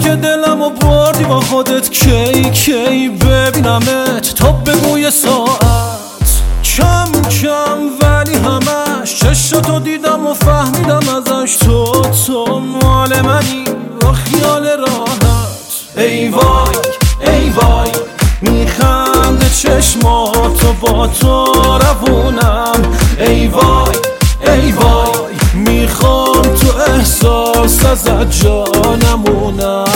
که دلمو بردی با خودت، کی ببینمت تا بگو یه ساعت. کم کم ولی همش چشاتو دیدم و فهمیدم ازش تو مال منی با خیال راحت. ای وای میخنده چشماتو با تو روونم. ای وای میخوام تو احساس ازت جانمونم.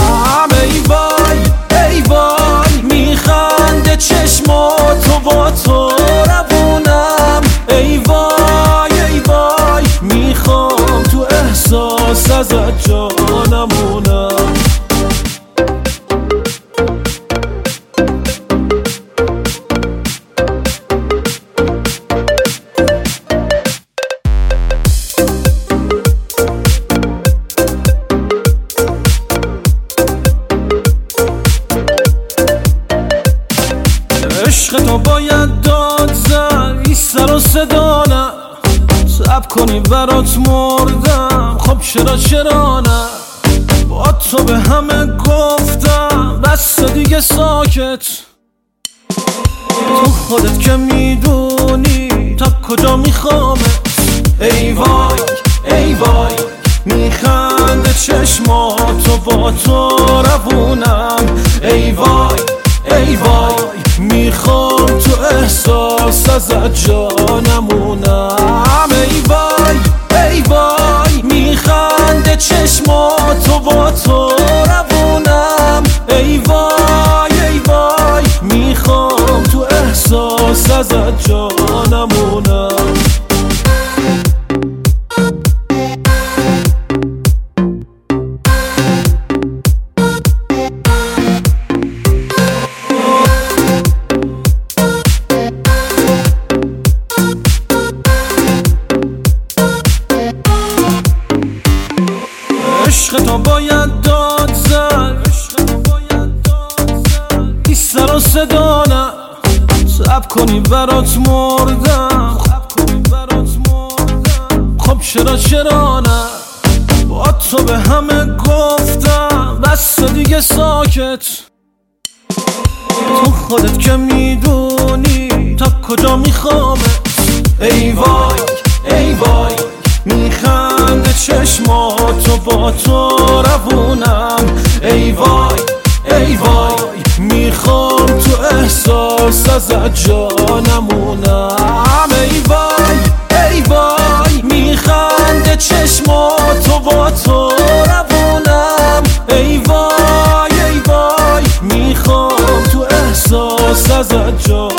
ای وای میخنده چشماتو با تو روونم. ای وای میخوام تو احساس ازت جانمونم. عشق تو باید داد زد، این سر و صدا نه. صبر کنی برات مردم، خب چرا نه. با تو به همه گفتم بس دیگه ساکت. تو خودت که میدونی تا کجا میخوامت. ای وای میخنده چشماتو با تو روونم. ای وای میخوام تو احساس ازت جانمونم. ای وای میخنده چشماتو با تو روونم. ای وای میخوام تو احساس ازت جانمونم. عشق تو باید داد زد، این سر و صدا نه. صبر کنی برات مردم، خب چرا نه. با تو به همه گفتم بس دیگه ساکت. تو خودت که میدونی تا کجا میخوامت. ای وای میخنده چشماتو با تو روونم. ای وای میخوام تو احساس ازت جانمونم. ای وای میخنده چشماتو با تو روونم. ای وای میخوام تو احساس ازت جانمونم.